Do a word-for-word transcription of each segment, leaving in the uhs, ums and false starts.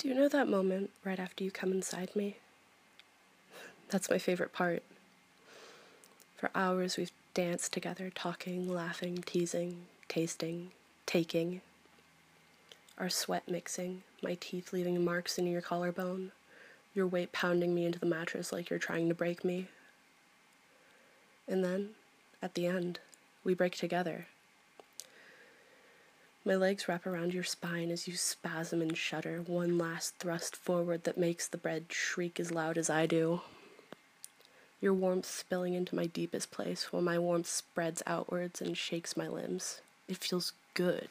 Do you know that moment right after you come inside me? That's my favorite part. For hours we've danced together, talking, laughing, teasing, tasting, taking. Our sweat mixing, my teeth leaving marks in your collarbone, your weight pounding me into the mattress like you're trying to break me. And then, at the end, we break together. My legs wrap around your spine as you spasm and shudder, one last thrust forward that makes the bed shriek as loud as I do. Your warmth spilling into my deepest place while my warmth spreads outwards and shakes my limbs. It feels good.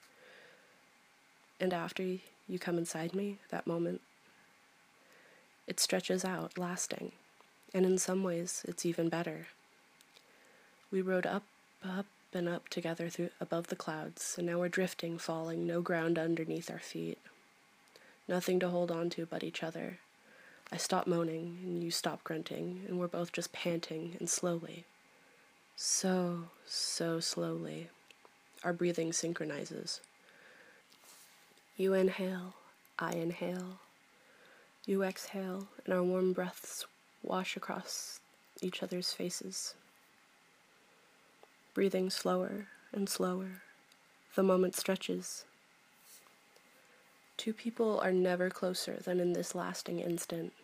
And after you come inside me, that moment, it stretches out, lasting. And in some ways, it's even better. We rode up, up, and up together through above the clouds, and now we're drifting, falling, no ground underneath our feet. Nothing to hold on to but each other. I stop moaning, and you stop grunting, and we're both just panting, and slowly, so, so slowly, our breathing synchronizes. You inhale, I inhale, you exhale, and our warm breaths wash across each other's faces. Breathing slower and slower, the moment stretches. Two people are never closer than in this lasting instant.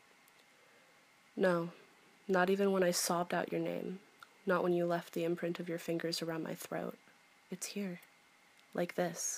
No, not even when I sobbed out your name, not when you left the imprint of your fingers around my throat. It's here, like this.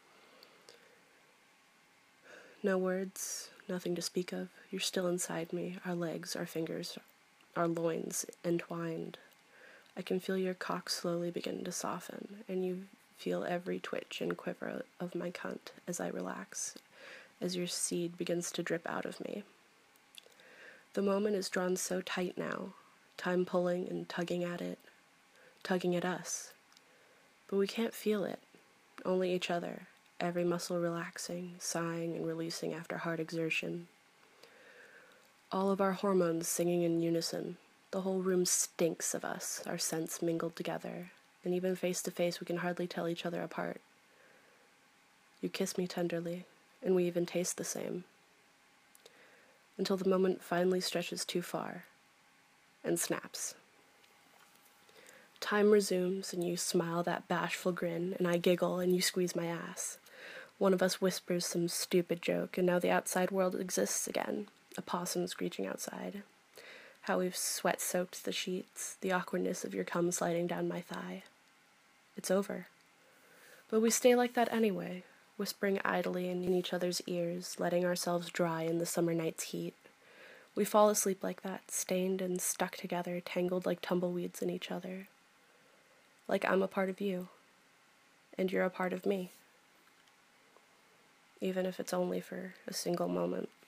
No words, nothing to speak of. You're still inside me, our legs, our fingers, our loins entwined. I can feel your cock slowly begin to soften, and you feel every twitch and quiver of my cunt as I relax, as your seed begins to drip out of me. The moment is drawn so tight now, time pulling and tugging at it, tugging at us. But we can't feel it, only each other, every muscle relaxing, sighing and releasing after hard exertion. All of our hormones singing in unison. The whole room stinks of us, our scents mingled together, and even face to face we can hardly tell each other apart. You kiss me tenderly, and we even taste the same. Until the moment finally stretches too far, and snaps. Time resumes, and you smile that bashful grin, and I giggle, and you squeeze my ass. One of us whispers some stupid joke, and now the outside world exists again, a possum screeching outside. How we've sweat-soaked the sheets, the awkwardness of your cum sliding down my thigh. It's over. But we stay like that anyway, whispering idly in each other's ears, letting ourselves dry in the summer night's heat. We fall asleep like that, stained and stuck together, tangled like tumbleweeds in each other. Like I'm a part of you, and you're a part of me. Even if it's only for a single moment.